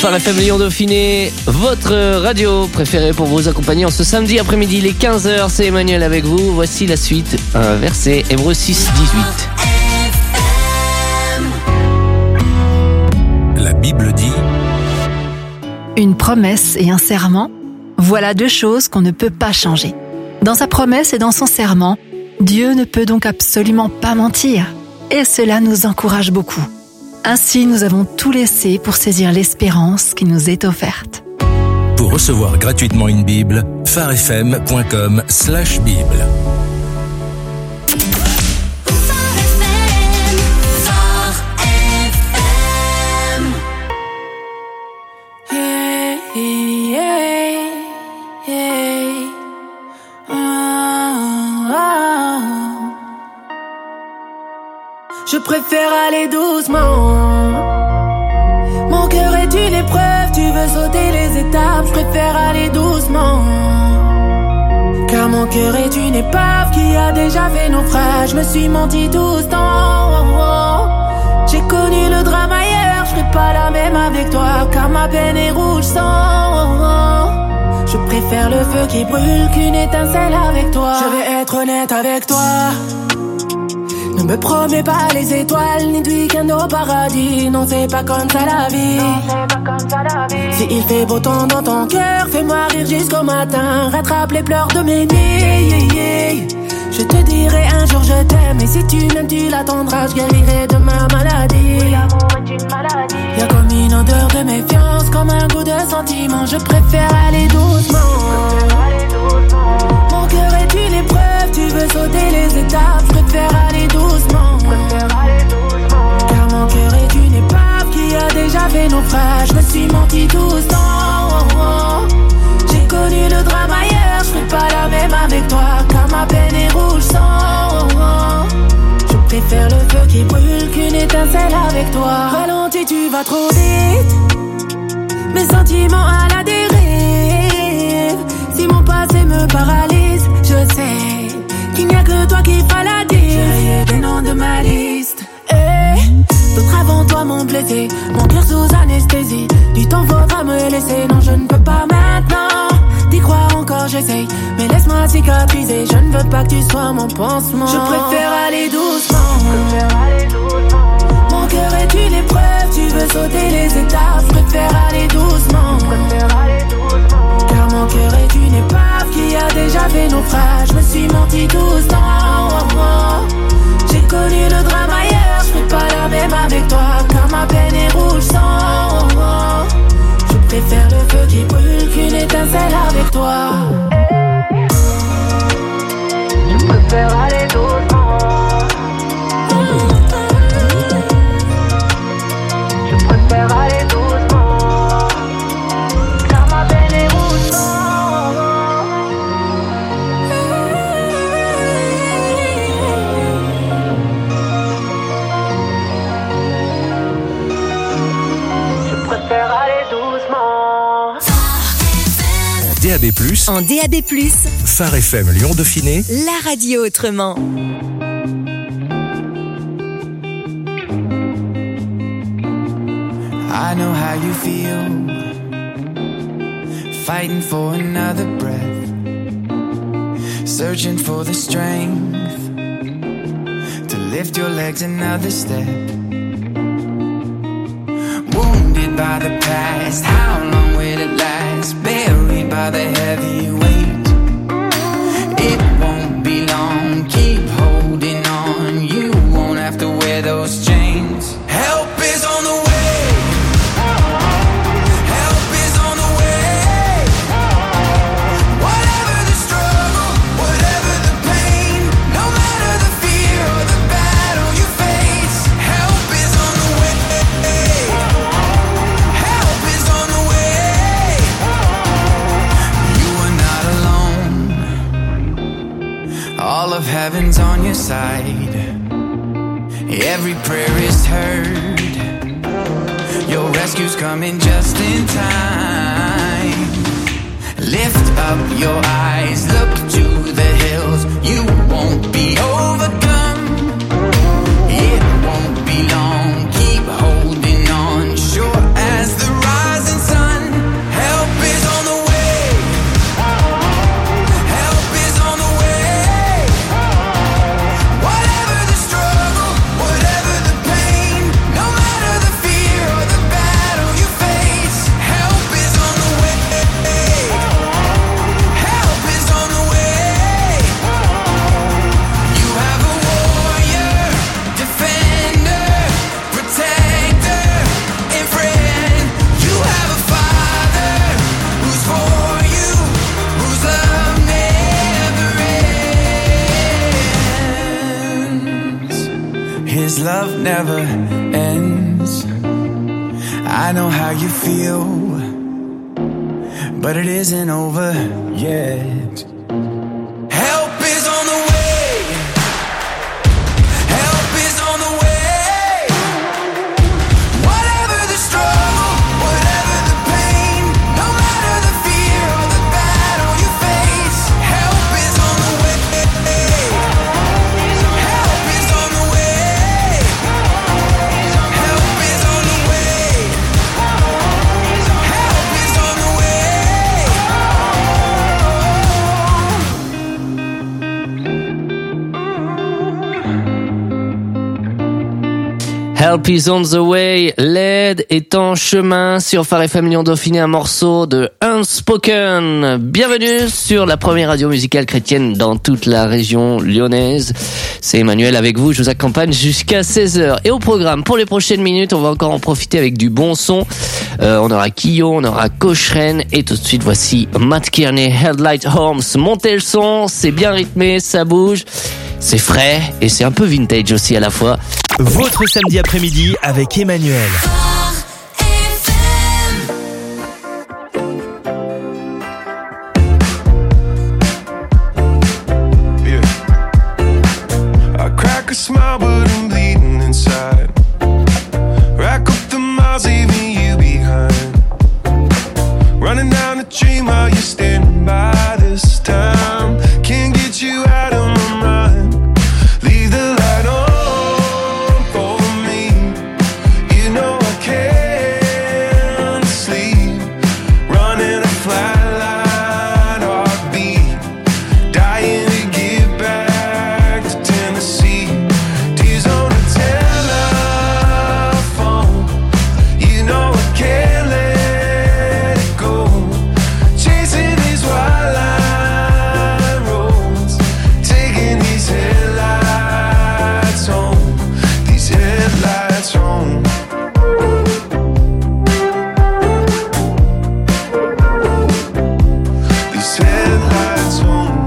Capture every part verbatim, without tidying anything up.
Phare F M Lyon Dauphiné, votre radio préférée pour vous accompagner en ce samedi après-midi, les quinze heures. C'est Emmanuel avec vous. Voici la suite. Un verset, Hébreux six, dix-huit. La Bible dit: Une promesse et un serment, voilà deux choses qu'on ne peut pas changer. Dans sa promesse et dans son serment, Dieu ne peut donc absolument pas mentir. Et cela nous encourage beaucoup. Ainsi, nous avons tout laissé pour saisir l'espérance qui nous est offerte. Pour recevoir gratuitement une Bible, pharefm point com slash Bible. Je préfère aller doucement. Mon cœur est une épreuve, tu veux sauter les étapes. Je préfère aller doucement. Car mon cœur est une épave qui a déjà fait naufrage. Je me suis menti tout ce temps. J'ai connu le drame ailleurs, je serai pas la même avec toi. Car ma peine est rouge sang. Je préfère le feu qui brûle qu'une étincelle avec toi. Je vais être honnête avec toi. Ne me promets pas les étoiles, ni de week-end au paradis. Non, c'est pas comme ça la vie. Non, c'est pas comme ça la vie. Si il fait beau temps dans ton cœur, fais-moi rire jusqu'au matin. Rattrape les pleurs de mes nuits. Je te dirai un jour je t'aime. Et si tu m'aimes, tu l'attendras. Je guérirai de ma maladie. Oui, l'amour est une maladie. Y'a comme une odeur de méfiance, comme un goût de sentiment. Je préfère aller doucement. Je préfère aller doucement. Mon cœur est une épreuve, tu veux sauter les étapes. Je préfère aller doucement. Je préfère aller doucement. Car mon cœur est une épave qui a déjà fait naufrage. Je me suis menti tout ce temps. J'ai connu le drame ailleurs, je serai pas la même avec toi. Car ma peine est rouge sang. Je préfère le feu qui brûle qu'une étincelle avec toi. Ralentis, tu vas trop vite. Mes sentiments à la dérive. Si mon passé me paralyse, je sais qu'il n'y a que toi qui fera la diff. J'ai rayé des noms de ma liste. Hey, d'autres avant toi m'ont blessé, mon cœur sous anesthésie. Du temps faudra me laisser, non je ne peux pas maintenant. D'y croire encore j'essaye, mais laisse-moi cicatriser. Je ne veux pas que tu sois mon pansement. Je préfère aller doucement. Je préfère aller doucement. Mon cœur est une épreuve, tu veux sauter les étapes. Je préfère aller doucement. Je préfère aller doucement. Car mon cœur est une épave qui a déjà fait naufrage. Je me suis menti tout ce temps. J'ai connu le drame ailleurs, je serai pas la même avec toi. Car ma peine est rouge sang. Je préfère le feu qui brûle qu'une étincelle avec toi. Je préfère aller doucement. Je préfère aller doucement. Car ma peine est rouge sang. Je préfère aller doucement. D A B plus, En D A B plus, Phare F M Lyon Dauphiné, la radio autrement. I know how you feel, fighting for another breath, searching for the strength to lift your legs another step. Wounded by the past, how long will it last? Buried by the heavy weight, it won't be long. Keep holding on, you won't have to wear those chains. Help is on the way. All of heaven's on your side. Every prayer is heard. Your rescue's coming just in time. Lift up your eyes, look to the hills. You won't be overcome. It won't be long. Keep holding on, sure as the rising never ends. I know how you feel, but it isn't over yet. Help is on the way. Help is on the way. Whatever the struggle, whatever the pain, no matter the fear or the battle you face, help is on the way. Help is on the way. Help is on the way. Help is on the way. Help is on the way, l'aide est en chemin sur Phare F M Lyon Dauphiné, un morceau de Unspoken. Bienvenue sur la première radio musicale chrétienne dans toute la région lyonnaise. C'est Emmanuel avec vous, je vous accompagne jusqu'à seize heures. Et au programme, pour les prochaines minutes, on va encore en profiter avec du bon son. Euh, on aura Kyo, on aura Cochrane et tout de suite voici Matt Kearney, Headlight Homes. Montez le son, c'est bien rythmé, ça bouge. C'est frais et c'est un peu vintage aussi à la fois. Votre samedi après-midi avec Emmanuel. Yeah. I crack a smile, but I'm bleeding inside. Rack up the miles, leaving you behind. Running down the dream while you're standing by this time. Can't get you out of my mind. Leave the light on for me. You know I can't sleep. Running a flat line heartbeat. Dying to get back to Tennessee. Tears on the telephone. You know I can't let it go. Chasing these wild line roads. Taking these headlights home. These headlights home. These headlights home.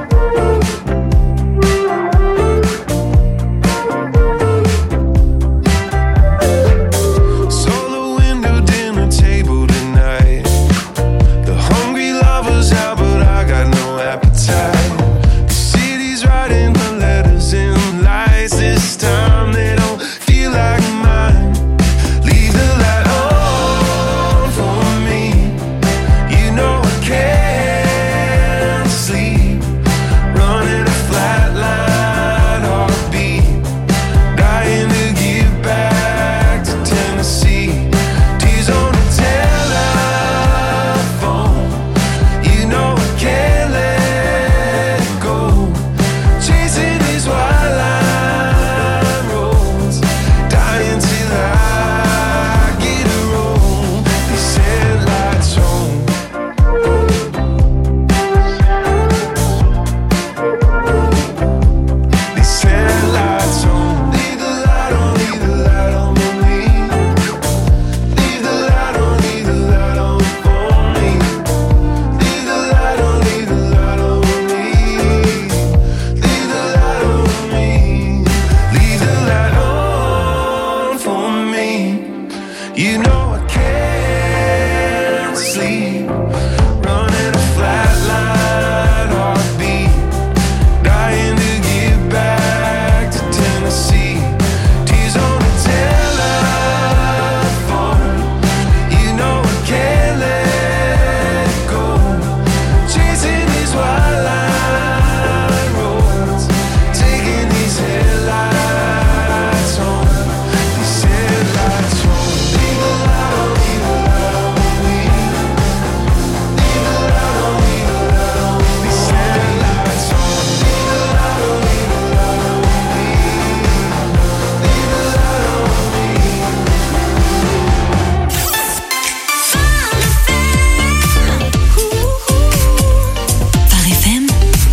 Solo window dinner table tonight. The hungry lovers out, but I got no appetite. The city's writing my letters in lights. This time they don't feel like mine. Leave the light on for me. You know I can't sleep. Running a flat line heartbeat. Dying to get back to Tennessee. Tears on the telephone. You know I can't let it go. Chasing these wild line roads. Dying till I get a roll. These headlights home. These headlights home. Leave the light on, leave the light on for me. Leave the light on, leave the light on for me. Leave the light on, leave the light on me. Leave the light on me. Leave the light on for me. You know I can't sleep. Running a flat line heartbeat. Dying to get back to Tennessee. Tears on the telephone. You know I can't let it go. Chasing these wild line roads. Taking these headlights home. These headlights home. Leave the light on, leave the light on me. Leave the light on, leave the light on me. These headlights home. Leave the light on, leave the light on me. Leave the light on me. Phare F M.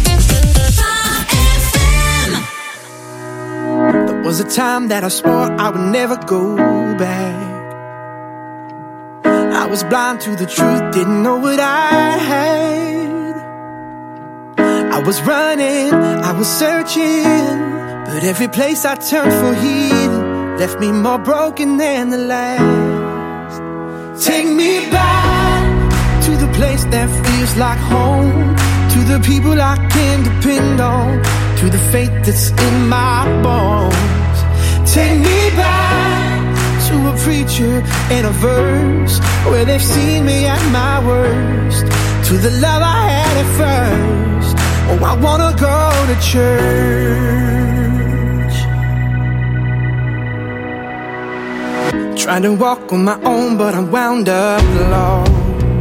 There was a time that I swore I would never go back. I was blind to the truth, didn't know what I had. I was running, I was searching, but every place I turned for healing left me more broken than the last. Take me back to the place that feels like home, to the people I can depend on, to the faith that's in my bones. Take me back to a preacher and a verse where they've seen me at my worst, to the love I had at first. Oh, I wanna go to church. Trying to walk on my own, but I'm wound up lost.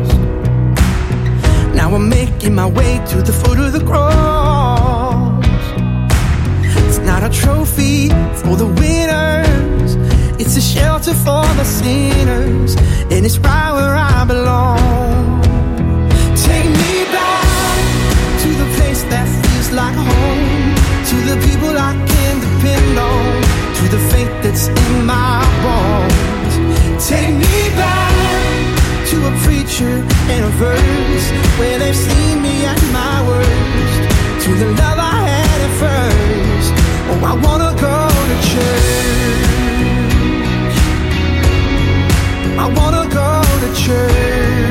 Now I'm making my way to the foot of the cross. It's not a trophy for the winners, it's a shelter for the sinners, and it's right where I belong. Take me back to the place that feels like home, to the people I can depend on, to the faith that's in my bones. Take me back to a preacher and a verse where they've seen me at my worst, to the love I had at first. Oh, I wanna go to church. I wanna go to church.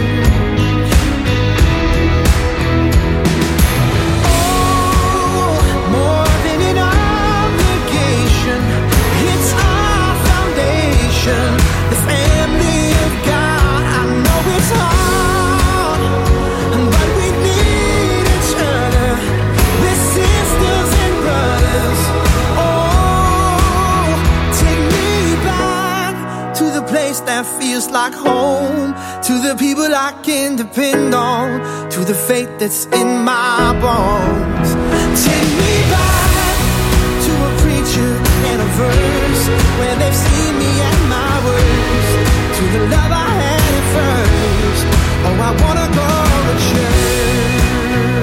Oh, more than an obligation, it's our foundation, the family of God. I know it's hard, but we need each other. We're sisters and brothers. Oh, take me back to the place that feels like home, to the people I can depend on, to the faith that's in my bones. Take me back to a preacher and a verse where they've seen me at my worst, to the love I had at first. Oh, I wanna go to church.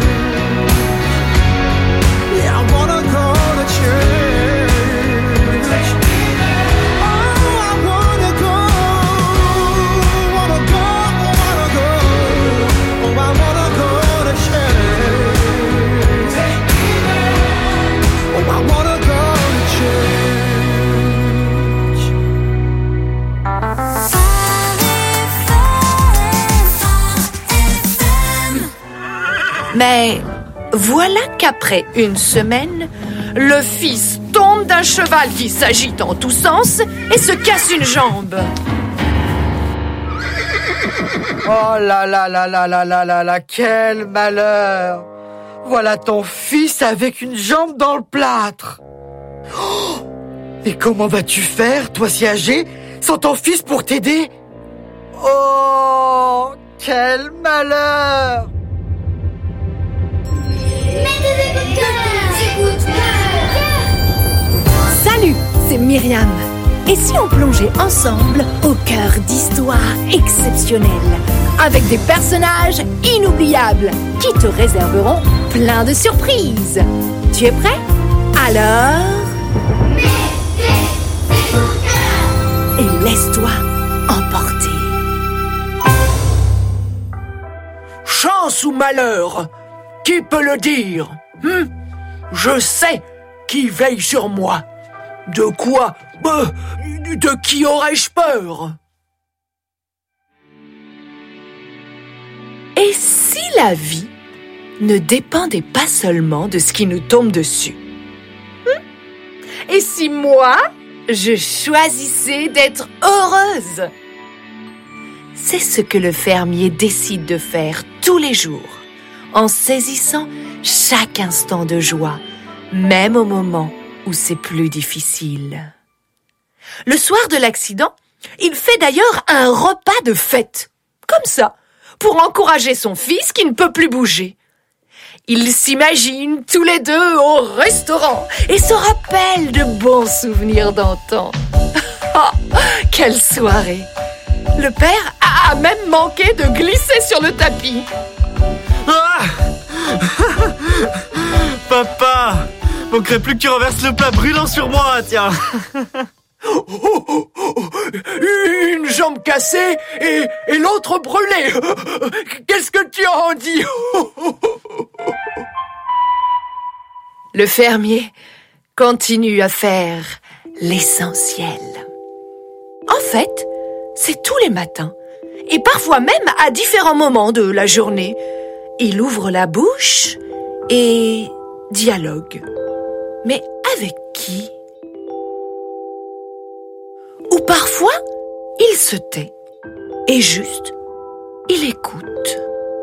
Yeah, I wanna go to church. Oh, I wanna go, wanna go, wanna go. Oh, I wanna go to church. Oh, I wanna go to church. Mais voilà qu'après une semaine, le fils tombe d'un cheval qui s'agite en tous sens et se casse une jambe. Oh là là là là là là là là, quel malheur! Voilà ton fils avec une jambe dans le plâtre. Oh, et comment vas-tu faire, toi si âgé, sans ton fils pour t'aider? Oh, quel malheur! Salut, c'est Myriam. Et si on plongeait ensemble au cœur d'histoires exceptionnelles, avec des personnages inoubliables qui te réserveront plein de surprises. Tu es prêt? Alors... et laisse-toi emporter. Chance ou malheur, qui peut le dire? hmm Je sais qui veille sur moi. De quoi? Euh, de qui aurais-je peur? Et si la vie ne dépendait pas seulement de ce qui nous tombe dessus? hmm Et si moi, je choisissais d'être heureuse? C'est ce que le fermier décide de faire tous les jours, en saisissant chaque instant de joie, même au moment où c'est plus difficile. Le soir de l'accident, il fait d'ailleurs un repas de fête, comme ça, pour encourager son fils qui ne peut plus bouger. Ils s'imaginent tous les deux au restaurant et se rappellent de bons souvenirs d'antan. Oh, quelle soirée! Le père a même manqué de glisser sur le tapis. Ah Papa, manquerait plus que tu renverses le plat brûlant sur moi, tiens. Oh, oh, oh, une jambe cassée et, et l'autre brûlée. Qu'est-ce que tu en dis? Le fermier continue à faire l'essentiel. En fait, c'est tous les matins, et parfois même à différents moments de la journée. Il ouvre la bouche et dialogue. Mais avec qui? Ou parfois, il se tait et juste, il écoute.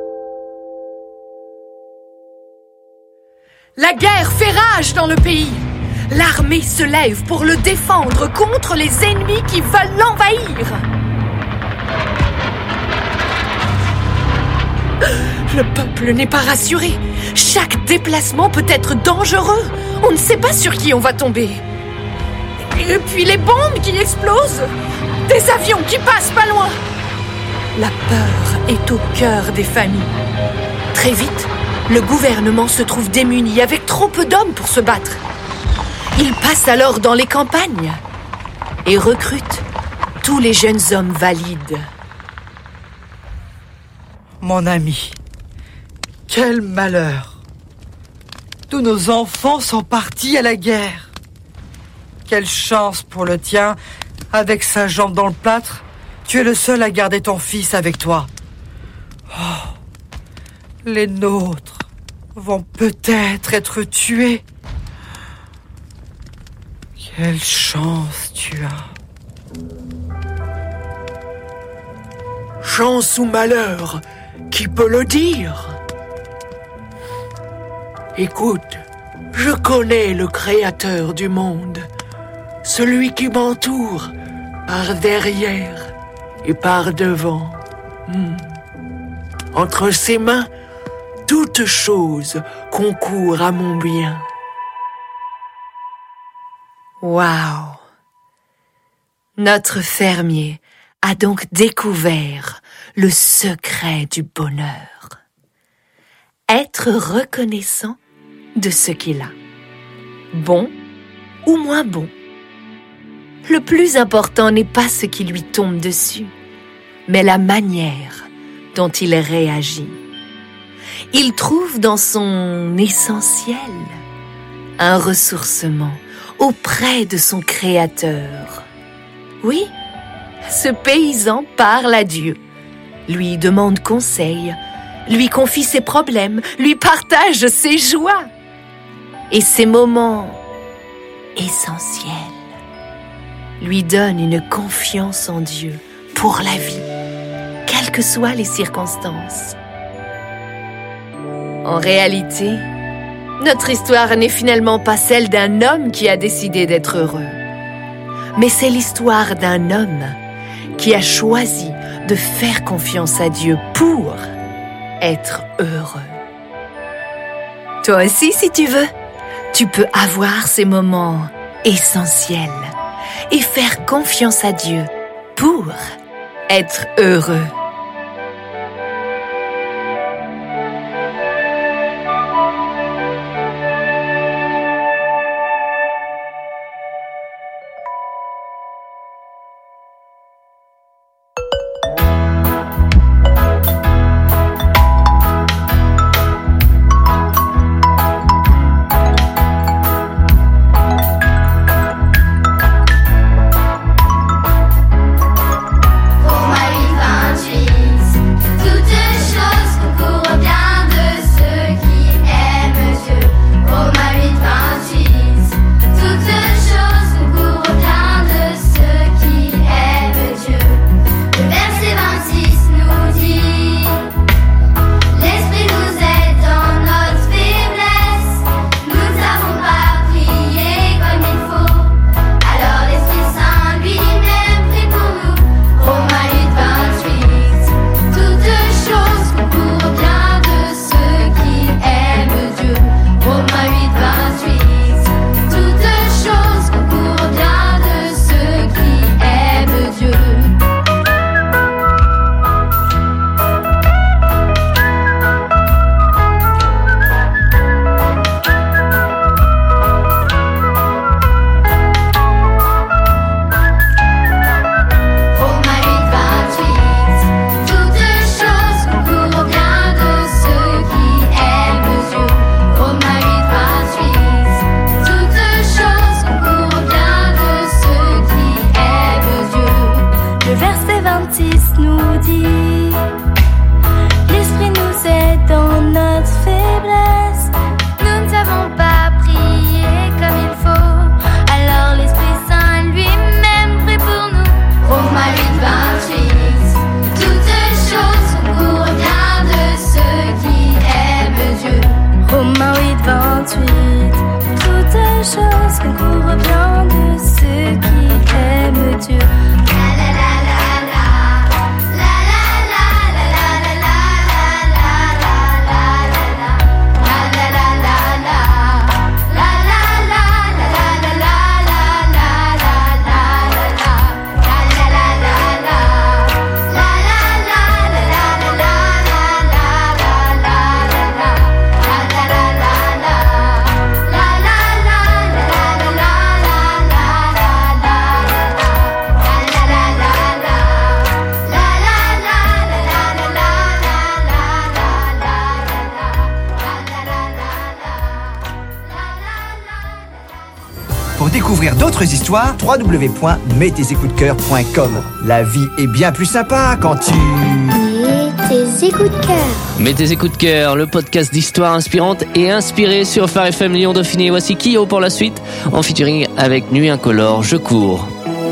La guerre fait rage dans le pays. L'armée se lève pour le défendre contre les ennemis qui veulent l'envahir. Le peuple n'est pas rassuré. Chaque déplacement peut être dangereux. On ne sait pas sur qui on va tomber. Et puis les bombes qui explosent. Des avions qui passent pas loin. La peur est au cœur des familles. Très vite, le gouvernement se trouve démuni avec trop peu d'hommes pour se battre. Il passe alors dans les campagnes et recrute tous les jeunes hommes valides. Mon ami, quel malheur! Tous nos enfants sont partis à la guerre. Quelle chance pour le tien, avec sa jambe dans le plâtre, tu es le seul à garder ton fils avec toi. Oh, les nôtres vont peut-être être tués. Quelle chance tu as. Chance ou malheur, qui peut le dire? Écoute, je connais le créateur du monde, celui qui m'entoure par derrière et par devant. Hmm. Entre ses mains, toute chose concourt à mon bien. Waouh! Notre fermier a donc découvert le secret du bonheur. Être reconnaissant de ce qu'il a. Bon ou moins bon. Le plus important n'est pas ce qui lui tombe dessus, mais la manière dont il réagit. Il trouve dans son essentiel un ressourcement auprès de son Créateur. Oui, ce paysan parle à Dieu, lui demande conseil, lui confie ses problèmes, lui partage ses joies et ses moments essentiels. Lui donne une confiance en Dieu pour la vie, quelles que soient les circonstances. En réalité, notre histoire n'est finalement pas celle d'un homme qui a décidé d'être heureux, mais c'est l'histoire d'un homme qui a choisi de faire confiance à Dieu pour être heureux. Toi aussi, si tu veux, tu peux avoir ces moments essentiels et faire confiance à Dieu pour être heureux. Pour ma vie vingt-huit Le verset vingt-six nous dit: l'Esprit nous aide dans notre faiblesse. Nous ne savons pas prier comme il faut, alors l'Esprit Saint lui-même prie pour nous. Romains huit, vingt-huit. Toutes choses concourent bien de ceux qui aiment Dieu. Romains huit, vingt-huit. Toutes choses concourent bien de ceux qui aiment Dieu. La la la la la, la la la la la la la la la la la la la la la la Pour découvrir d'autres histoires, w w w point mets tes écoutes de cœur point com. La vie est bien plus sympa quand tu... Mets tes écoutes de cœur. Mets tes écoutes de cœur, le podcast d'histoire inspirante et inspirée sur Phare F M Lyon Dauphiné. Voici Kyo pour la suite, en featuring avec Nuit Incolore, Je cours.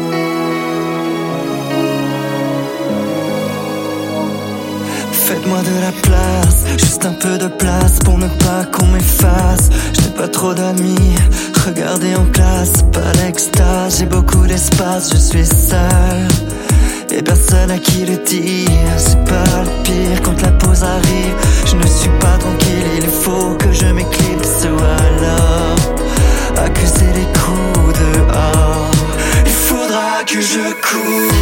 Faites-moi de la place, juste un peu de place pour ne pas qu'on m'efface. Je n'ai pas trop d'amis, regardez en classe, pas l'extase. J'ai beaucoup d'espace, je suis seul et personne à qui le dire. C'est pas le pire quand la pause arrive. Je ne suis pas tranquille, il faut que je m'éclipse ou alors accuser les coups dehors. Il faudra que je cours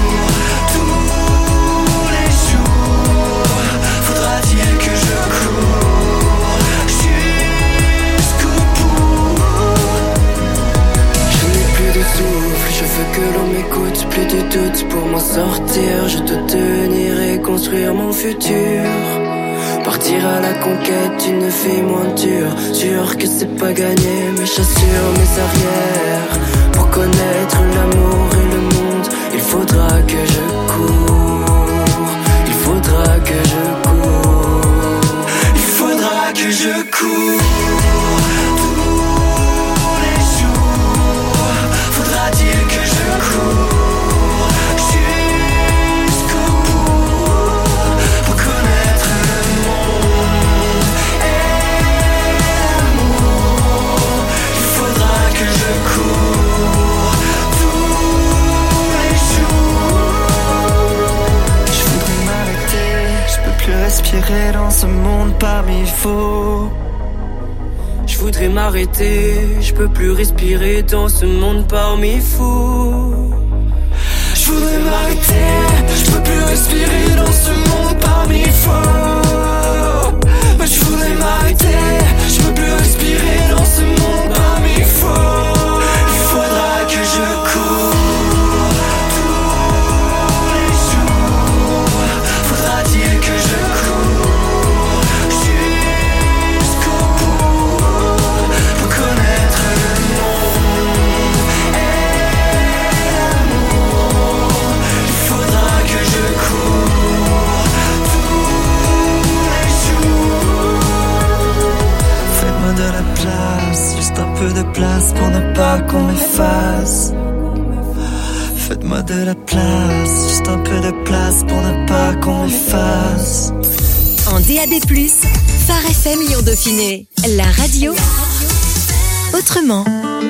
que l'on m'écoute, plus de doute pour m'en sortir. Je dois tenir et construire mon futur. Partir à la conquête d'une vie moins dure. Sûr que c'est pas gagné, mais j'assure mes arrières. Pour connaître l'amour et le monde, il faudra que je cours. Il faudra que je cours. Il faudra que je cours. Respirer dans ce monde parmi faux. Je voudrais m'arrêter, je peux plus respirer dans ce monde parmi fous. Je voudrais m'arrêter, je peux plus respirer dans ce monde parmi faux. Mais je voudrais m'arrêter, je peux plus respirer dans ce monde parmi faux. Il faudra que je cours. De place pour ne pas qu'on m'efface. Faites-moi de la place, juste un peu de place pour ne pas qu'on m'efface. En D A B plus, Phare F M Lyon Dauphiné, la radio autrement.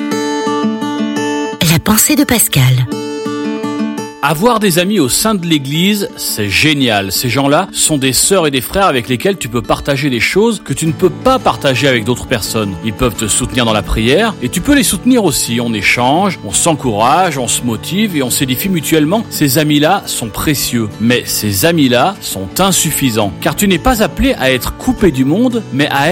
La pensée de Pascal. Avoir des amis au sein de l'église, c'est génial. Ces gens-là sont des sœurs et des frères avec lesquels tu peux partager des choses que tu ne peux pas partager avec d'autres personnes. Ils peuvent te soutenir dans la prière et tu peux les soutenir aussi. On échange, on s'encourage, on se motive et on s'édifie mutuellement. Ces amis-là sont précieux. Mais ces amis-là sont insuffisants. Car tu n'es pas appelé à être coupé du monde, mais à être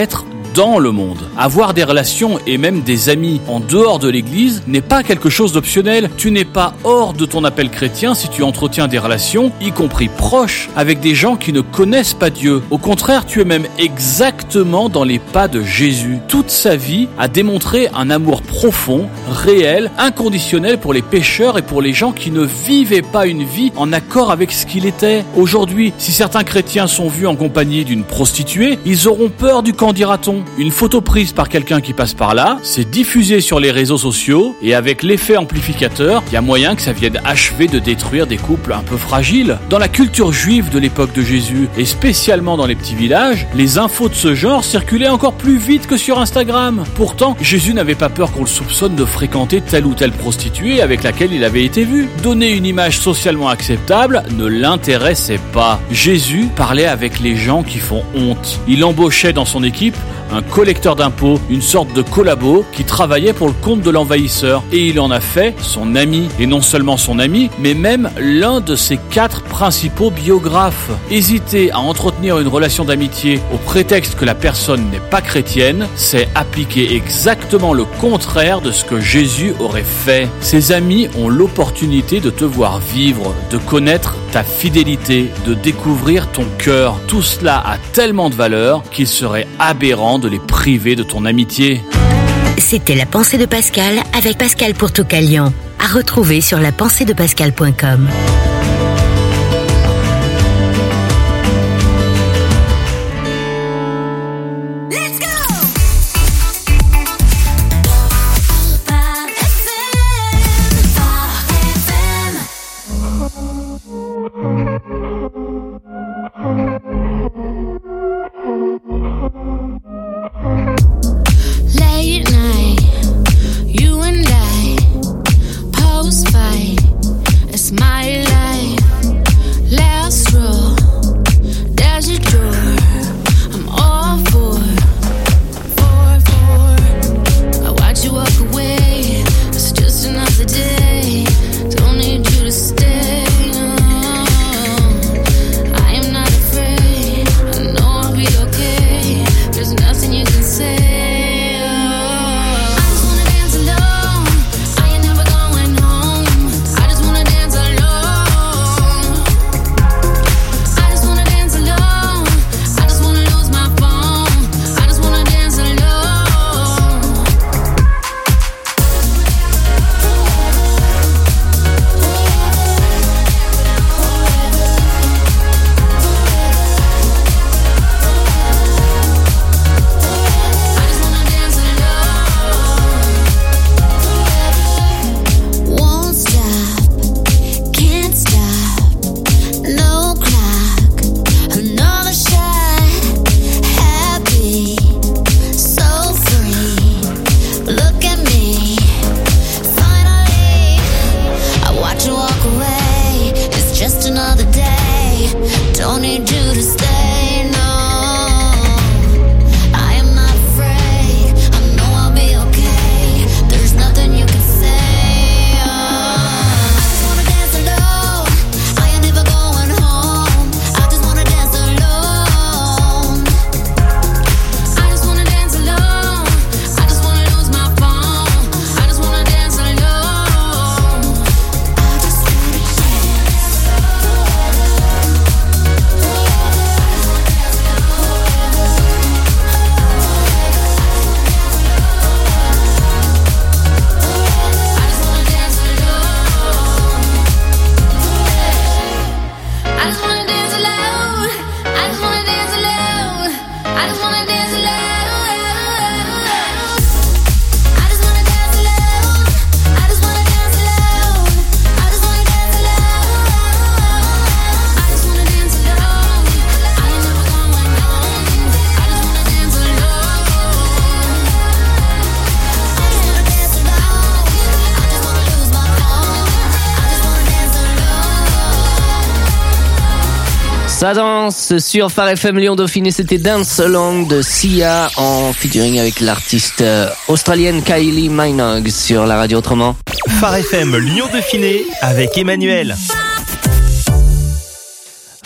dans le monde. Avoir des relations et même des amis en dehors de l'église n'est pas quelque chose d'optionnel. Tu n'es pas hors de ton appel chrétien si tu entretiens des relations, y compris proches, avec des gens qui ne connaissent pas Dieu. Au contraire, tu es même exactement dans les pas de Jésus. Toute sa vie a démontré un amour profond, réel, inconditionnel pour les pécheurs et pour les gens qui ne vivaient pas une vie en accord avec ce qu'il était. Aujourd'hui, si certains chrétiens sont vus en compagnie d'une prostituée, ils auront peur du qu'en dira-t-on. Une photo prise par quelqu'un qui passe par là, c'est diffusé sur les réseaux sociaux et avec l'effet amplificateur, il y a moyen que ça vienne achever de détruire des couples un peu fragiles. Dans la culture juive de l'époque de Jésus et spécialement dans les petits villages, les infos de ce genre circulaient encore plus vite que sur Instagram. Pourtant, Jésus n'avait pas peur qu'on le soupçonne de fréquenter telle ou telle prostituée avec laquelle il avait été vu. Donner une image socialement acceptable ne l'intéressait pas. Jésus parlait avec les gens qui font honte. Il embauchait dans son équipe un collecteur d'impôts, une sorte de collabo qui travaillait pour le compte de l'envahisseur. Et il en a fait son ami. Et non seulement son ami, mais même l'un de ses quatre principaux biographes. Hésiter à entretenir une relation d'amitié au prétexte que la personne n'est pas chrétienne, c'est appliquer exactement le contraire de ce que Jésus aurait fait. Ses amis ont l'opportunité de te voir vivre, de connaître ta fidélité, de découvrir ton cœur. Tout cela a tellement de valeur qu'il serait aberrant de les priver de ton amitié. C'était La Pensée de Pascal avec Pascal Pourtoucalian. À retrouver sur la pensée de pascal point com. Ça danse sur Phare F M Lyon Dauphiné, c'était Dance Along de Sia en featuring avec l'artiste australienne Kylie Minogue sur la radio autrement. Phare F M Lyon Dauphiné avec Emmanuel.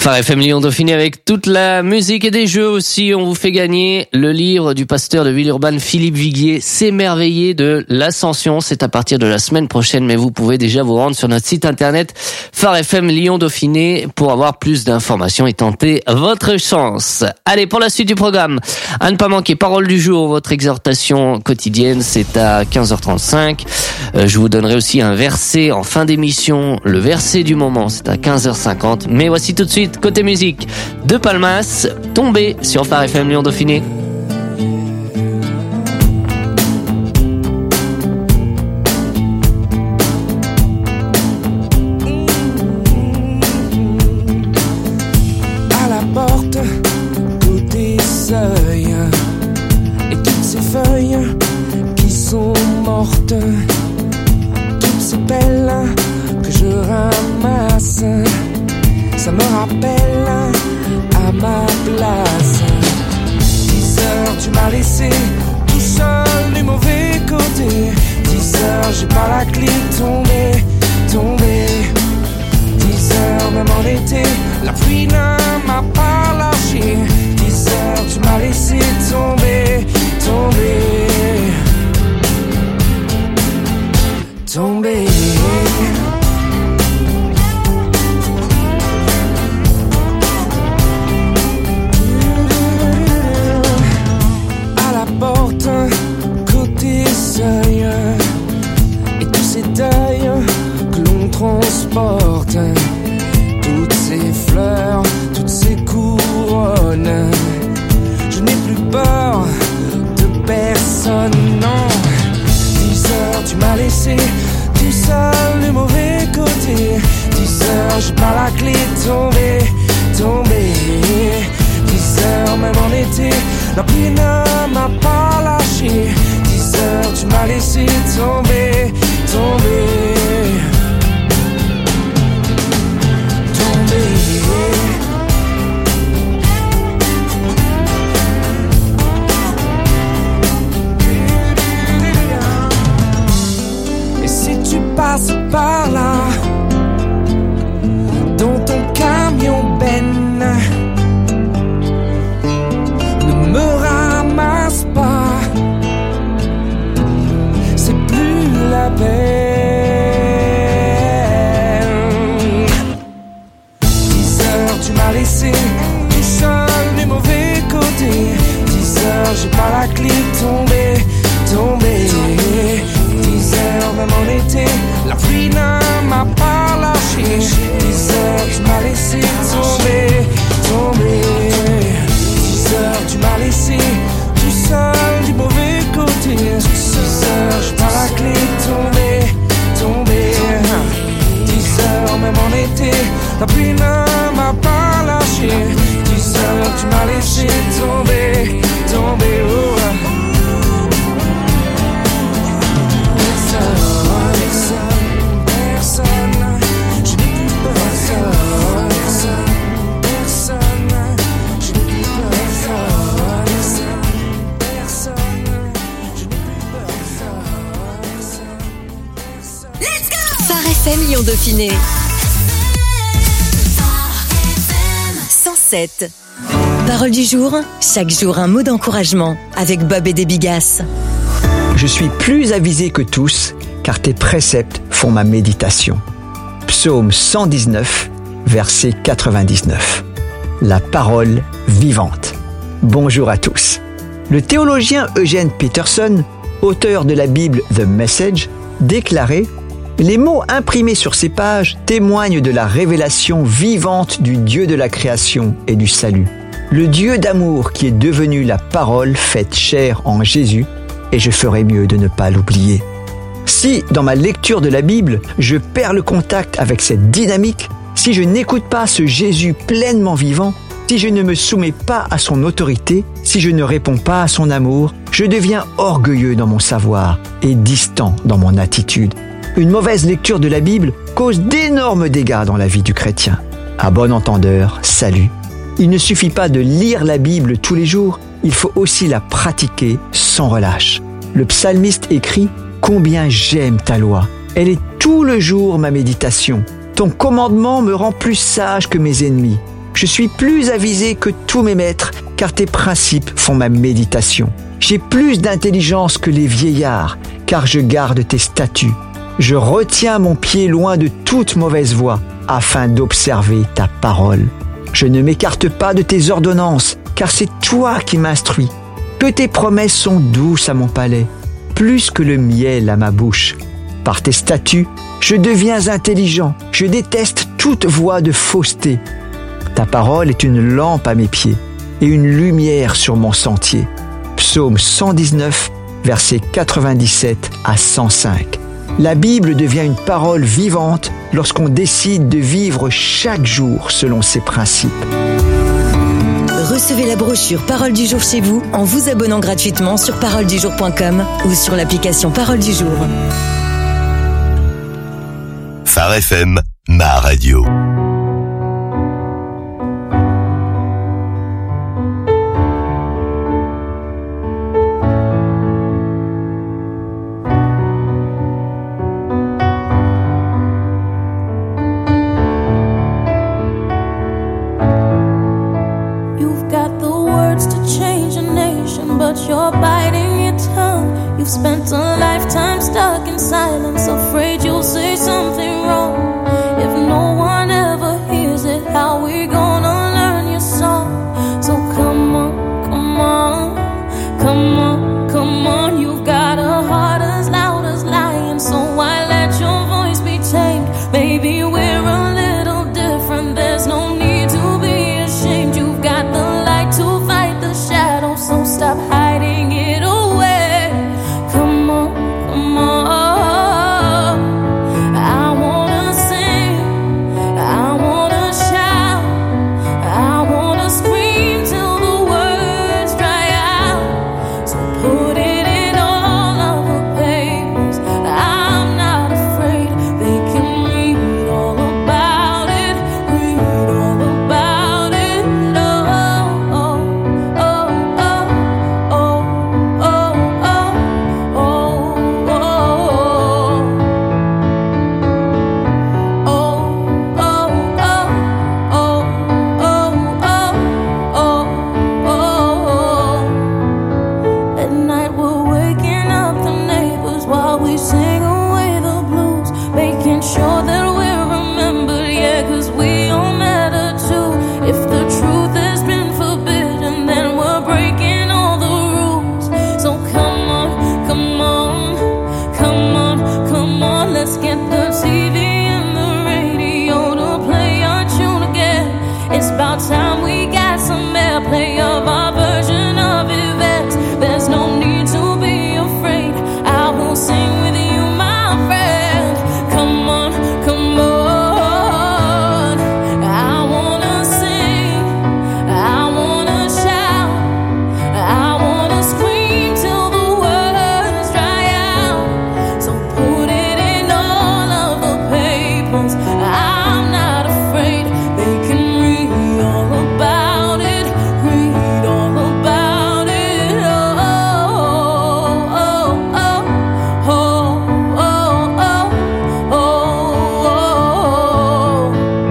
Phare F M Lyon Dauphiné avec toute la musique et des jeux aussi. On vous fait gagner le livre du pasteur de Villeurbanne, Philippe Viguier, S'émerveiller de l'Ascension. C'est à partir de la semaine prochaine, mais vous pouvez déjà vous rendre sur notre site internet Phare F M Lyon Dauphiné pour avoir plus d'informations et tenter votre chance. Allez, pour la suite du programme, à ne pas manquer, parole du jour, votre exhortation quotidienne, c'est à quinze heures trente-cinq. Euh, je vous donnerai aussi un verset en fin d'émission, le verset du moment, c'est à quinze heures cinquante. Mais voici tout de suite, côté musique, De Palmas, Tombé sur Phare F M Lyon Dauphiné. À la porte, côté seuil, et toutes ces feuilles qui sont mortes, toutes ces pelles que je ramasse, ça me rappelle à ma place. Dix heures tu m'as laissé tout seul du mauvais côté. Dix heures j'ai pas la clé, tombé, tombé. Dix heures même en été, la pluie ne m'a pas lâché. Dix heures tu m'as laissé tomber, tomber, tomber. Et tous ces deuils que l'on transporte, toutes ces fleurs, toutes ces couronnes, je n'ai plus peur de personne, non. Dix heures tu m'as laissé tout seul du mauvais côté. Dix heures j'ai pas la clé, tombé, tombé. Dix heures même en été, la pluie ne m'a pas lâché. Dix heures tu m'as laissé tomber, tomber, tomber. Et si tu passes par là, dans ton camion Ben, ne me ramasse pas, c'est plus la peine. Dix heures tu m'as laissé tout seul du mauvais côté. Dix heures j'ai pas la clé, tombé, tombé. Dix heures même en été, la pluie ne m'a pas lâché. Dix heures tu m'as laissé tomber, tomber. Dix heures tu m'as laissé tout seul du mauvais côté. Dix heures j'ai pas la clé, tomber, tomber. Dix heures même en été, la pluie ne m'a pas lâché. Dix heures tu m'as laissé tomber, tomber, oh. Phare F M Lyon Dauphiné cent sept. Parole du jour, chaque jour un mot d'encouragement avec Bob et des Bigasses. Je suis plus avisé que tous, car tes préceptes font ma méditation. Psaume cent dix-neuf, verset quatre-vingt-dix-neuf. La parole vivante. Bonjour à tous. Le théologien Eugene Peterson, auteur de la Bible The Message, déclarait: les mots imprimés sur ces pages témoignent de la révélation vivante du Dieu de la création et du salut. Le Dieu d'amour qui est devenu la parole faite chair en Jésus, et je ferais mieux de ne pas l'oublier. Si, dans ma lecture de la Bible, je perds le contact avec cette dynamique, si je n'écoute pas ce Jésus pleinement vivant, si je ne me soumets pas à son autorité, si je ne réponds pas à son amour, je deviens orgueilleux dans mon savoir et distant dans mon attitude. Une mauvaise lecture de la Bible cause d'énormes dégâts dans la vie du chrétien. À bon entendeur, salut. Il ne suffit pas de lire la Bible tous les jours, il faut aussi la pratiquer sans relâche. Le psalmiste écrit « Combien j'aime ta loi ! Elle est tout le jour ma méditation. Ton commandement me rend plus sage que mes ennemis. Je suis plus avisé que tous mes maîtres, car tes principes font ma méditation. J'ai plus d'intelligence que les vieillards, car je garde tes statuts. Je retiens mon pied loin de toute mauvaise voie, afin d'observer ta parole. Je ne m'écarte pas de tes ordonnances, car c'est toi qui m'instruis. Que tes promesses sont douces à mon palais, plus que le miel à ma bouche. Par tes statuts, je deviens intelligent, je déteste toute voie de fausseté. Ta parole est une lampe à mes pieds et une lumière sur mon sentier. Psaume cent dix-neuf, versets quatre-vingt-dix-sept à cent cinq. La Bible devient une parole vivante lorsqu'on décide de vivre chaque jour selon ses principes. Recevez la brochure Parole du jour chez vous en vous abonnant gratuitement sur parole du jour point com ou sur l'application Parole du jour. Phare F M, ma radio. You're biting your tongue. You've spent a lifetime stuck in silence, afraid you'll say something wrong. If no one ever hears it, how we gonna learn your song? So come on, come on, come on, come on. You've got a heart as loud as lion, so why let your voice be tamed? Baby, we're a little different. There's no need to be ashamed. You've got the light to fight the shadow, so stop hiding it away. Come on, come on. I wanna sing, I wanna shout, I wanna scream till the words dry out. So put it in all of the papers. I'm not afraid, they can read all about it, read all about it. Oh, oh, oh, oh, oh, oh, oh, oh, oh. At night we're waking up the neighbors while we sing away the blues, making sure that we're remembered, yeah, 'cause we all matter too. If the truth has been forbidden, then we're breaking all the rules. So come on, come on, come on, come on, let's get the T V and the radio to play our tune again. It's about time we got some airplay of our version of events. There's no need to be afraid, I will sing with you, my friend. Come on, come on. I wanna sing, I wanna shout, I wanna scream till the words dry out. So put it in all of the papers. I'm not afraid, they can read all about it, read all about it. Oh, oh, oh, oh, oh, oh, oh, oh.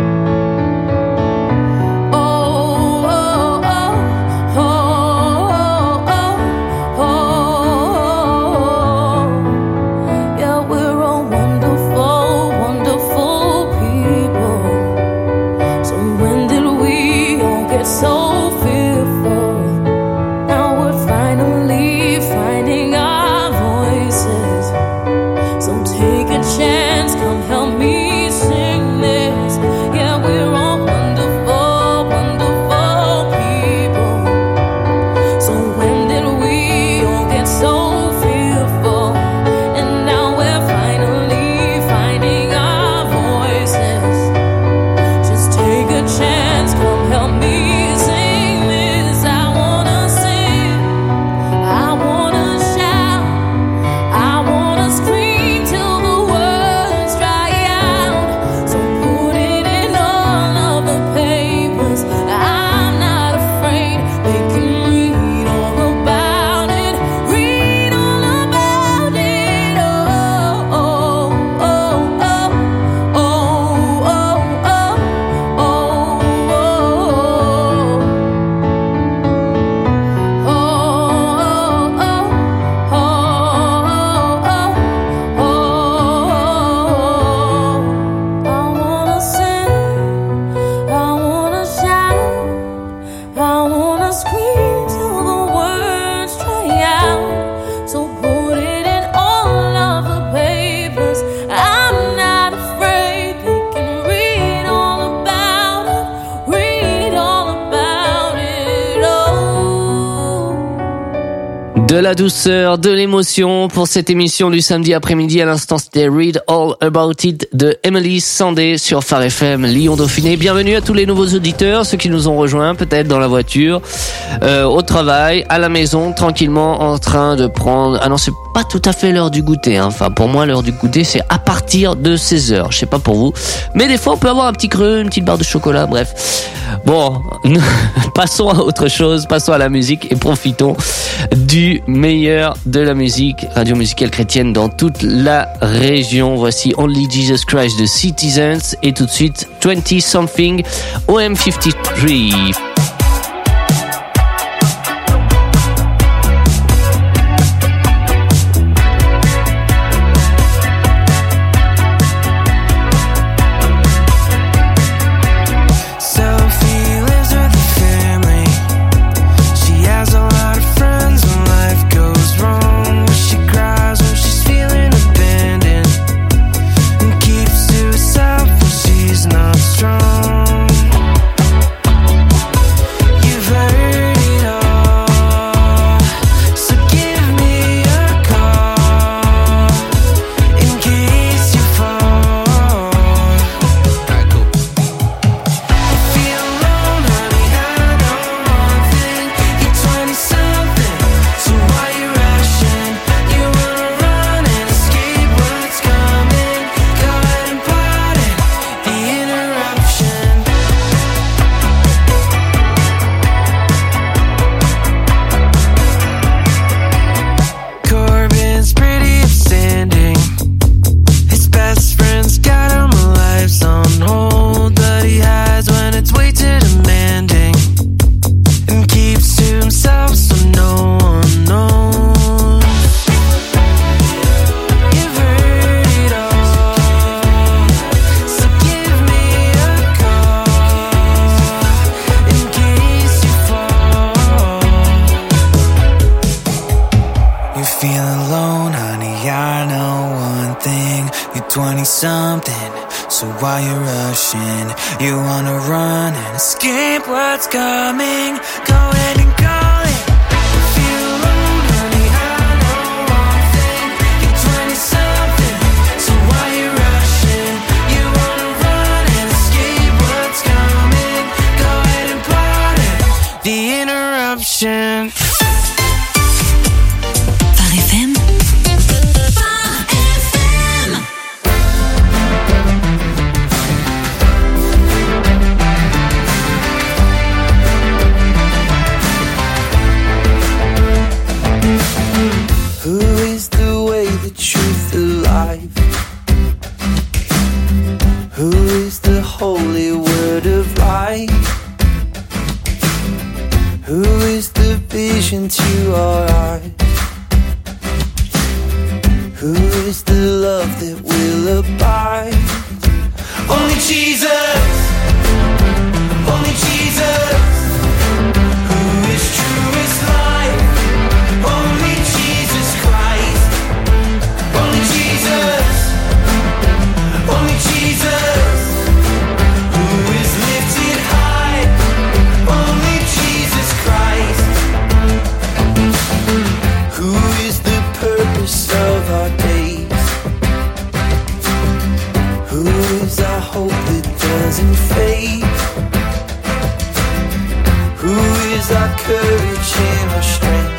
Yeah, we're all wonderful, wonderful people. So when did we all get so fearful? Now we're finally finding our voices. So take a chance, come help me sing this. Yeah, we're all wonderful, wonderful people. So when did we all get so fearful? And now we're finally finding our voices. Just take a chance, come help me sing. De la douceur, de l'émotion pour cette émission du samedi après-midi. À l'instant, c'était Read All About It de Emily Sandé sur Phare F M Lyon Dauphiné. Bienvenue à tous les nouveaux auditeurs, ceux qui nous ont rejoints peut-être dans la voiture, euh, au travail, à la maison, tranquillement en train de prendre... Ah non, c'est pas tout à fait l'heure du goûter, hein. Enfin, pour moi, l'heure du goûter, c'est à partir de seize heures. Je sais pas pour vous, mais des fois, on peut avoir un petit creux, une petite barre de chocolat, bref. Bon, passons à autre chose, passons à la musique et profitons du meilleur de la musique radio musicale chrétienne dans toute la région. Voici Only Jesus Christ de Citizens et tout de suite twenty something O M fifty-three. Something, so why you rushing? You wanna run and escape what's coming? Go ahead and call it. Feel alone, honey, I know one thing. You're twenty something, so why you rushing? You wanna run and escape what's coming? Go ahead and pardon the interruption. Phare F M. Who is the way, the truth, the life? Who is the holy word of life? Who is the vision to our eyes? Who is the love that will abide? Only Jesus, only Jesus. Who is truest life? Only Jesus Christ. Only Jesus, only Jesus. Who is lifted high? Only Jesus Christ. Who is the purpose of our days? Who is our hope that doesn't fade? Who is our courage and our strength?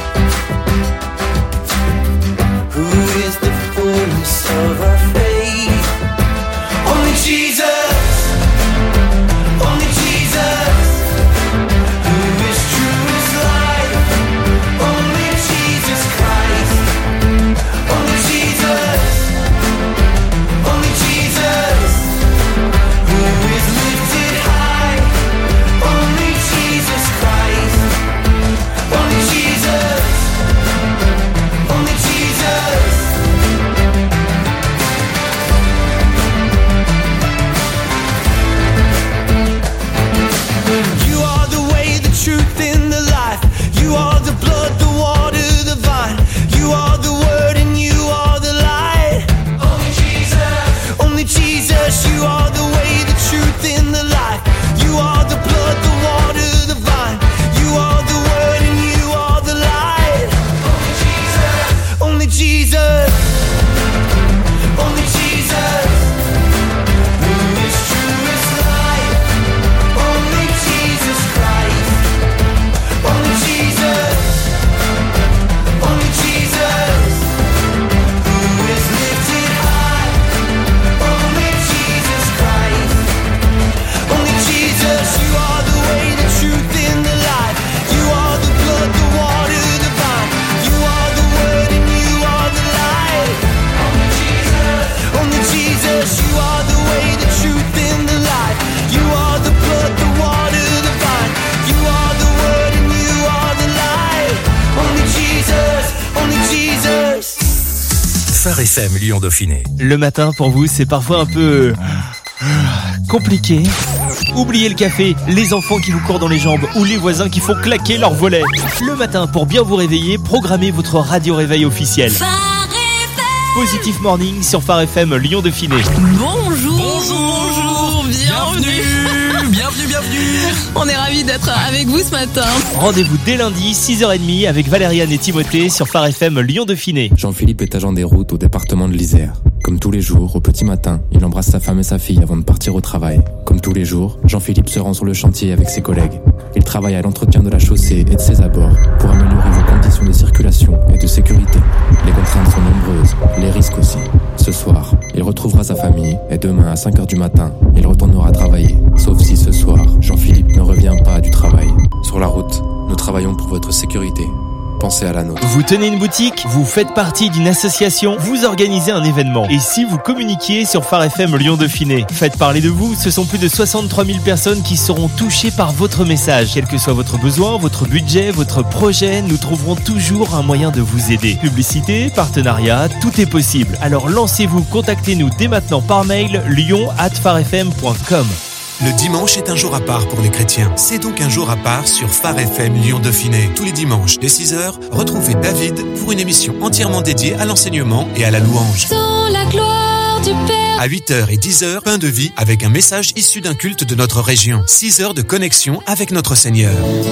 Who is the fullness of our faith? Only Jesus, only Jesus. Who is truest life? Only Jesus Christ. Only Jesus, only Jesus. Who is lifted high? Only Jesus Christ. Only Phare F M Lyon Dauphiné. Le matin, pour vous, c'est parfois un peu compliqué. Oubliez le café, les enfants qui vous courent dans les jambes ou les voisins qui font claquer leurs volets. Le matin, pour bien vous réveiller, programmez votre radio réveil officiel. Positive Morning sur Phare F M Lyon Dauphiné. Bonjour. Bonjour, bonjour, bienvenue. Bienvenue, bienvenue. On est ravis d'être avec vous ce matin. Rendez-vous dès lundi, six heures trente avec Valériane et Timothée sur Phare F M Lyon Dauphiné. Jean-Philippe est agent des routes au département de l'Isère. Comme tous les jours, au petit matin, il embrasse sa femme et sa fille avant de partir au travail. Comme tous les jours, Jean-Philippe se rend sur le chantier avec ses collègues. Il travaille à l'entretien de la chaussée et de ses abords pour améliorer vos conditions de circulation et de sécurité. Les contraintes sont nombreuses, les risques aussi. Ce soir, il retrouvera sa famille et demain à cinq heures du matin, il retournera travailler. Sauf si ce soir, Jean-Philippe ne revient pas du travail. Sur la route, nous travaillons pour votre sécurité. Pensez à la nôtre. Vous tenez une boutique, vous faites partie d'une association, vous organisez un événement. Et si vous communiquiez sur Phare F M Lyon Dauphiné, faites parler de vous, ce sont plus de soixante-trois mille personnes qui seront touchées par votre message. Quel que soit votre besoin, votre budget, votre projet, nous trouverons toujours un moyen de vous aider. Publicité, partenariat, tout est possible. Alors lancez-vous, contactez-nous dès maintenant par mail lyon arobase pharefm point com. Le dimanche est un jour à part pour les chrétiens. C'est donc un jour à part sur Phare F M Lyon Dauphiné. Tous les dimanches, dès six heures, retrouvez David pour une émission entièrement dédiée à l'enseignement et à la louange. Dans la gloire du Père. À huit heures et dix heures, pain de vie avec un message issu d'un culte de notre région. six heures de connexion avec notre Seigneur.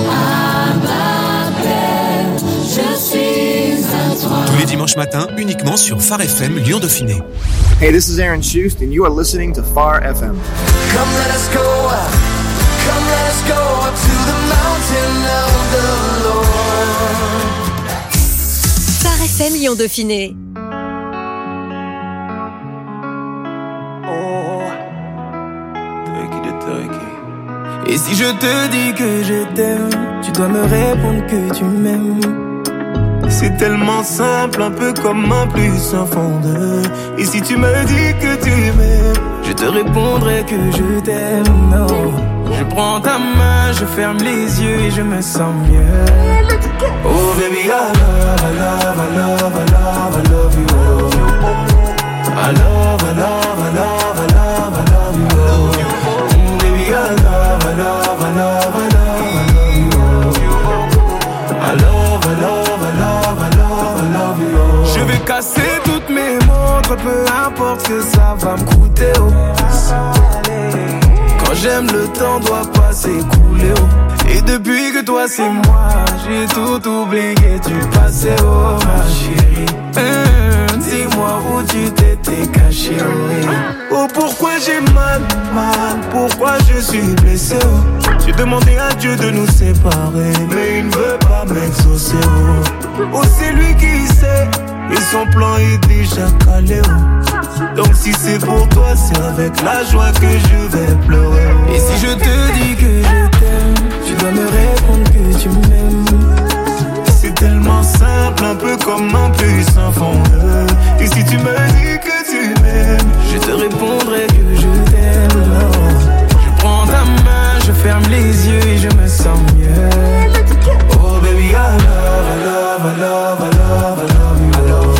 Je suis à toi. Tous les dimanches matins, uniquement sur Phare F M Lyon Dauphiné. Hey, this is Aaron Schust, and you are listening to Phare F M. Come let us go up, come let us go up to the mountain of the Lord. Phare F M Lyon Dauphiné. Oh, turkey de turkey. Et si je te dis que je t'aime, tu dois me répondre que tu m'aimes. C'est tellement simple, un peu comme un plus un fond de. Et si tu me dis que tu m'aimes, je te répondrai que je t'aime. Non, je prends ta main, je ferme les yeux et je me sens mieux. Oh baby, I love, I love, I love, I love, I love you. I love, I love, I love, I love, I love you. Mm, baby, I love, I love, I love, I love, I love you. I love, I love. Je vais casser toutes mes montres, peu importe ce que ça va me coûter. Oh. Quand j'aime, le temps doit pas s'écouler. Oh. Et depuis que toi c'est moi, j'ai tout oublié, tu passais, oh ma chérie. Hum, dis-moi où tu t'étais caché. Oh. oh pourquoi j'ai mal, mal, pourquoi je suis blessé. Oh. J'ai demandé à Dieu de nous séparer, mais il ne veut pas m'exaucer. Oh, oh c'est lui qui sait. Et son plan est déjà calé, oh. Donc si c'est pour toi, c'est avec la joie que je vais pleurer, oh. Et si je te dis que je t'aime, tu dois me répondre que tu m'aimes. C'est tellement simple, un peu comme un plus un fond de. Et si tu me dis que tu m'aimes, je te répondrai que je t'aime, oh. Je prends ta main, je ferme les yeux et je me sens mieux. Oh baby, I love, I love, I love, I love, I love you.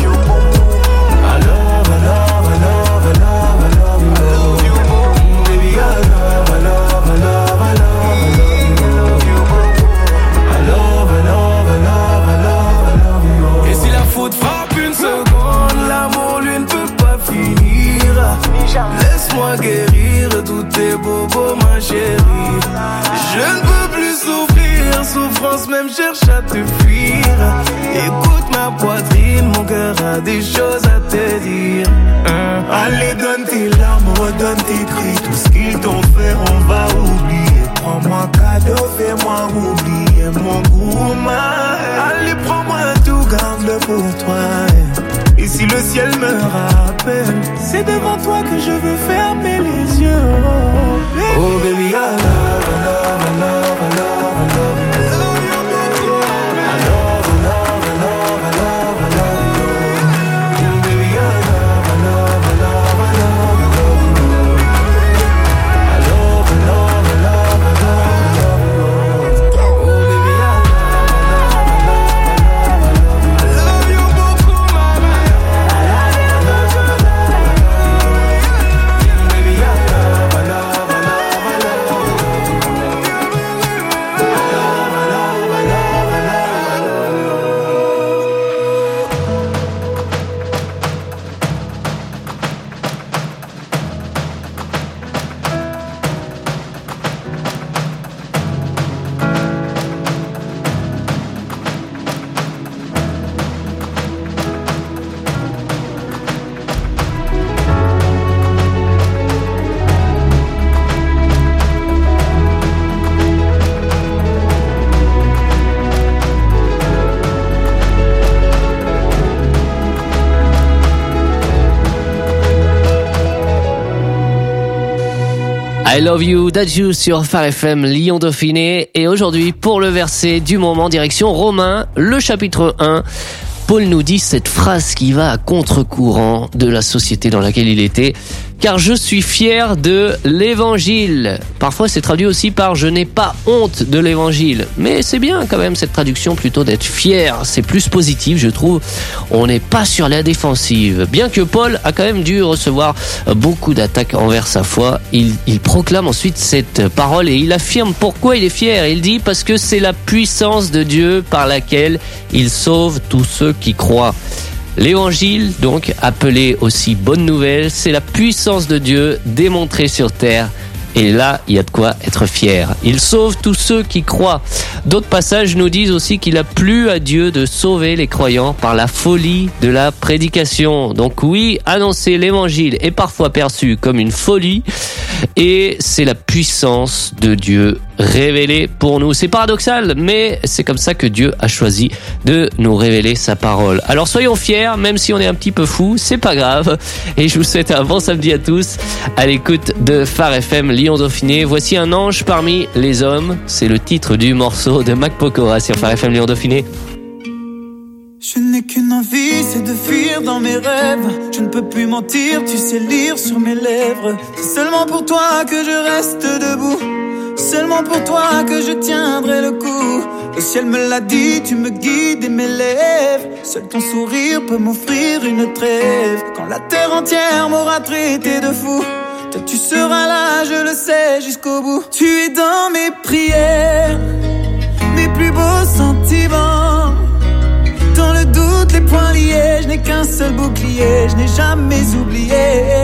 Laisse-moi guérir tous tes bobos, ma chérie. Je ne peux plus souffrir, souffrance même cherche à te fuir. Écoute ma poitrine, mon cœur a des choses à te dire. Hein? Allez, donne tes larmes, redonne tes cris. Tout ce qu'ils t'ont fait, on va oublier. Prends-moi cadeau, fais-moi oublier mon gourmand. Allez, prends-moi tout, garde-le pour toi. Et si le ciel me rappelle, c'est devant toi que je veux fermer les yeux. Oh baby, oh, baby I love, I love, I love, I love, I love you. I love, I love, I love, I love, I love you. Oh, baby I love, I love, I love, I love, I love you. I love, I love, I love, I love, I love you. Oh baby I love, I love, I love, I love, I love you. I love you beaucoup, mama. I Love You, That's You sur Phare F M Lyon Dauphiné. Et aujourd'hui, pour le verset du moment, direction Romains, le chapitre un. Paul nous dit cette phrase qui va à contre-courant de la société dans laquelle il était. Car je suis fier de l'évangile. Parfois c'est traduit aussi par je n'ai pas honte de l'évangile. Mais c'est bien quand même cette traduction plutôt d'être fier. C'est plus positif je trouve. On n'est pas sur la défensive. Bien que Paul a quand même dû recevoir beaucoup d'attaques envers sa foi. Il, il proclame ensuite cette parole et il affirme pourquoi il est fier. Il dit parce que c'est la puissance de Dieu par laquelle il sauve tous ceux qui croient. L'évangile, donc appelé aussi bonne nouvelle, c'est la puissance de Dieu démontrée sur terre. Et là, il y a de quoi être fier. Il sauve tous ceux qui croient. D'autres passages nous disent aussi qu'il a plu à Dieu de sauver les croyants par la folie de la prédication. Donc oui, annoncer l'évangile est parfois perçu comme une folie et c'est la puissance de Dieu révélée pour nous. C'est paradoxal, mais c'est comme ça que Dieu a choisi de nous révéler sa parole. Alors soyons fiers, même si on est un petit peu fou, c'est pas grave. Et je vous souhaite un bon samedi à tous à l'écoute de Phare F M Lyon Dauphiné. Voici un ange parmi les hommes. C'est le titre du morceau de Mac Pokora sur Phare F M Lyon Dauphiné. Je n'ai qu'une envie, c'est de fuir dans mes rêves. Je ne peux plus mentir, tu sais lire sur mes lèvres. C'est seulement pour toi que je reste debout. Seulement pour toi que je tiendrai le coup. Le ciel me l'a dit, tu me guides et m'élèves. Seul ton sourire peut m'offrir une trêve. Quand la terre entière m'aura traité de fou, toi tu seras là, je le sais, jusqu'au bout. Tu es dans mes prières, mes plus beaux sentiments. Dans le doute, les poings liés, je n'ai qu'un seul bouclier, je n'ai jamais oublié.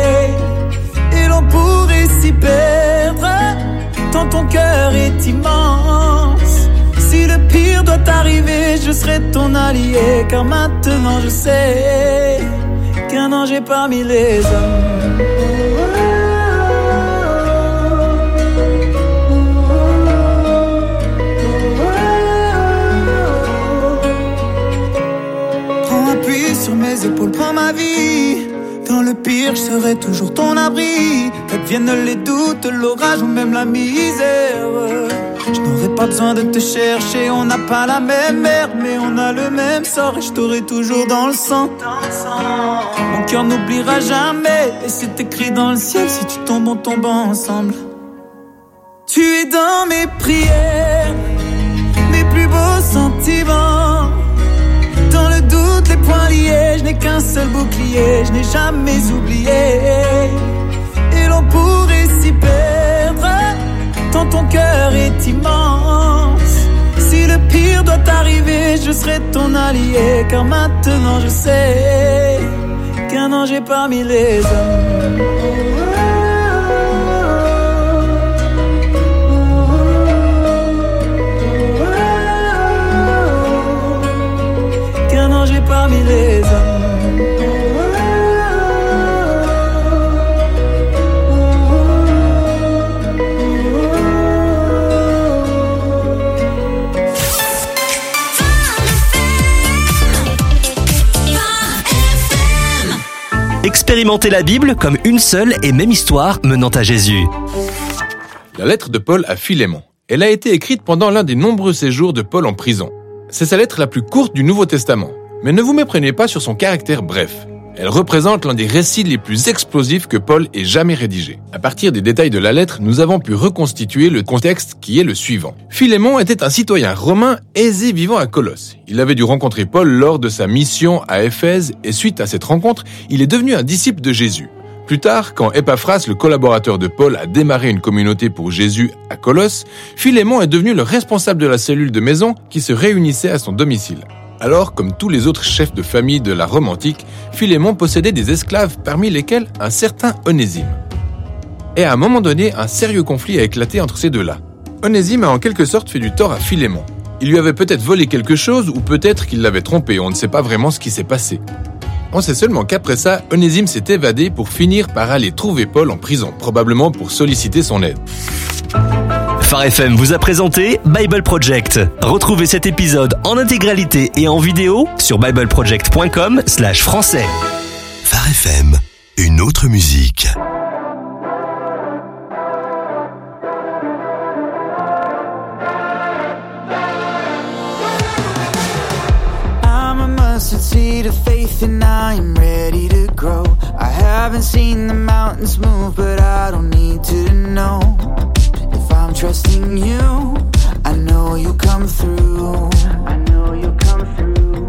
Et l'on pourrait s'y perdre, tant ton cœur est immense. Si le pire doit arriver, je serai ton allié. Car maintenant je sais qu'un ange est parmi les hommes. Sur mes épaules, prends ma vie. Dans le pire, je serai toujours ton abri. Qu'adviennent les doutes, l'orage ou même la misère. Je n'aurai pas besoin de te chercher. On n'a pas la même mère, mais on a le même sort. Et je t'aurai toujours dans le sang. Mon cœur n'oubliera jamais. Et c'est écrit dans le ciel, si tu tombes, on tombe ensemble. Tu es dans mes prières, mes plus beaux sentiments. Dans le doute, les poings liés, je n'ai qu'un seul bouclier, je n'ai jamais oublié. Et l'on pourrait s'y perdre, tant ton cœur est immense. Si le pire doit arriver, je serai ton allié. Car maintenant je sais qu'un ange est parmi les hommes. Parmi les hommes. Expérimentez la Bible comme une seule et même histoire menant à Jésus. La lettre de Paul à Philémon. Elle a été écrite pendant l'un des nombreux séjours de Paul en prison. C'est sa lettre la plus courte du Nouveau Testament. Mais ne vous méprenez pas sur son caractère bref. Elle représente l'un des récits les plus explosifs que Paul ait jamais rédigés. À partir des détails de la lettre, nous avons pu reconstituer le contexte qui est le suivant. Philémon était un citoyen romain aisé vivant à Colosse. Il avait dû rencontrer Paul lors de sa mission à Éphèse et suite à cette rencontre, il est devenu un disciple de Jésus. Plus tard, quand Épaphras, le collaborateur de Paul, a démarré une communauté pour Jésus à Colosse, Philémon est devenu le responsable de la cellule de maison qui se réunissait à son domicile. Alors, comme tous les autres chefs de famille de la Rome antique, Philémon possédait des esclaves parmi lesquels un certain Onésime. Et à un moment donné, un sérieux conflit a éclaté entre ces deux-là. Onésime a en quelque sorte fait du tort à Philémon. Il lui avait peut-être volé quelque chose ou peut-être qu'il l'avait trompé, on ne sait pas vraiment ce qui s'est passé. On sait seulement qu'après ça, Onésime s'est évadé pour finir par aller trouver Paul en prison, probablement pour solliciter son aide. Phare F M vous a présenté Bible Project. Retrouvez cet épisode en intégralité et en vidéo sur bibleproject point com slash français. Phare F M, une autre musique. mustard seed of faith and I am ready to grow. I haven't seen the mountains move, but I don't need to know. If I'm trusting you, I know you'll come through. I know you'll come through.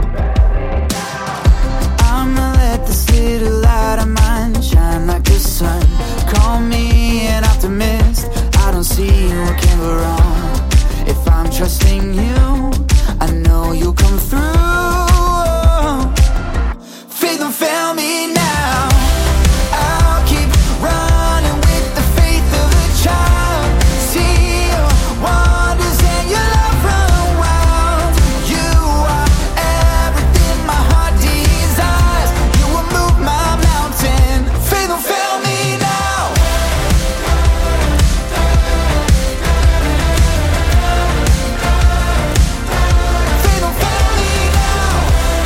I'ma let this little light of mine shine like the sun. Call me an optimist, I don't see what can go wrong. If I'm trusting you, I know you'll come through. Faith don't fail me now. I'll keep running with the faith of a child. See your wonders and your love run wild. You are everything my heart desires. You will move my mountain. Faith don't fail me now. Faith don't fail me now.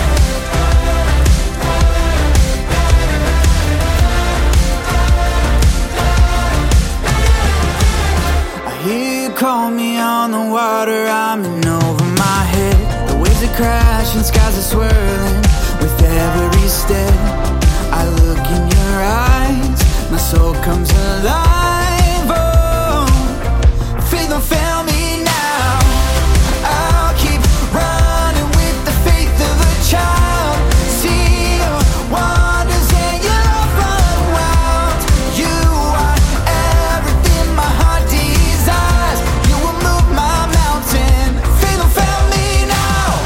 I hear you call me on the water, I'm in over my head. The waves are crashing, skies are swirling with every step. I look in your eyes, my soul comes alive. Oh, faith don't fail me now. I'll keep running with the faith of a child. See your wonders and your love run wild. You are everything my heart desires. You will move my mountain. Faith don't fail me now.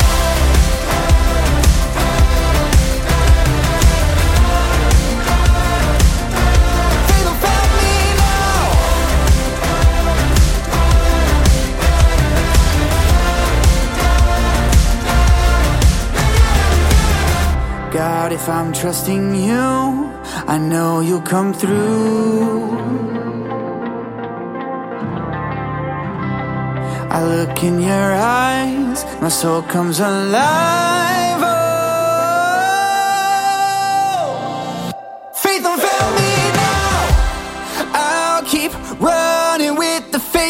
Faith don't fail me now. God, if I'm trusting you, I know you'll come through. I look in your eyes, my soul comes alive.